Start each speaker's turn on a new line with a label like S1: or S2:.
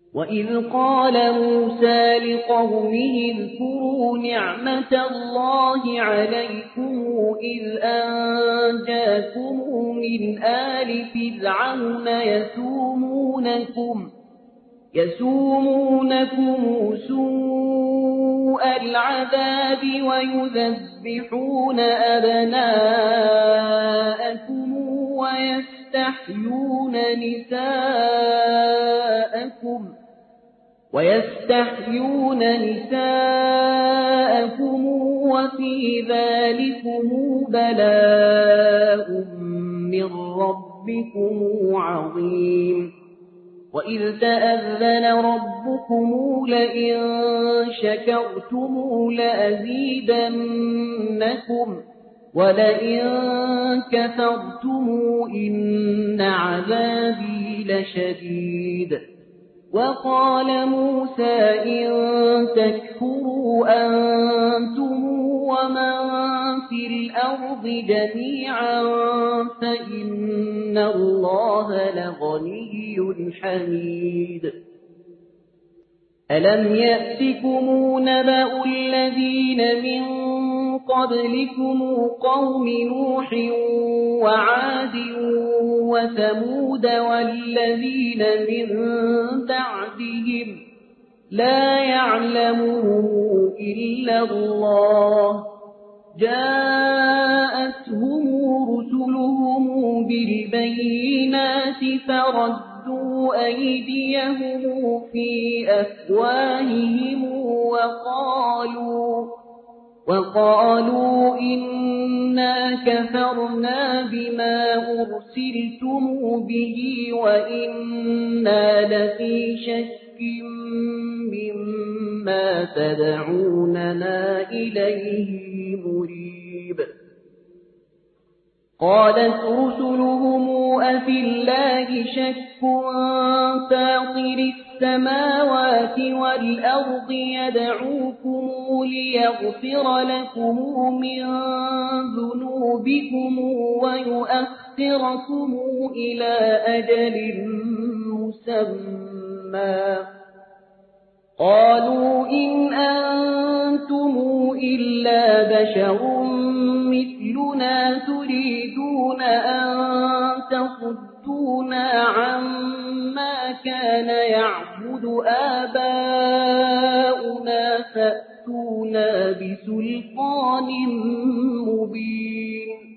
S1: وإذ قال موسى لقومه اذكروا نعمة الله عليكم إذ أنجاكم من آل فرعون يسومونكم سوء العذاب ويذبحون أبناءكم ويستحيون نساءكم وفي ذلكم بلاء من ربكم عظيم وإذ تأذن ربكم لئن شكرتم لأزيدنكم ولئن كفرتم إن عذابي لشديد وقال موسى إن تكفروا أنتم ومن في الأرض جميعا فإن الله لغني حميد ألم يأتكم نبأ الذين من قبلكم قوم نوح وعاد وثمود والذين من بعدهم لا يعلمهم إلا الله جاءتهم رسلهم بالبينات فردوا أيديهم في أفواههم وقالوا إنا كفرنا بما أرسلتم به وإنا لفي شك مما تدعوننا إليه مريب قالت رسلهم أفي الله شك فاطر السماوات والأرض يدعوكم ليغفر لكم من ذنوبكم ويؤخركم إلى أجل مسمى قالوا إن أنتم إلا بشر مثلنا تريدون أن تصدونا عما كان يعبد آباؤنا فأتونا بسلطان مبين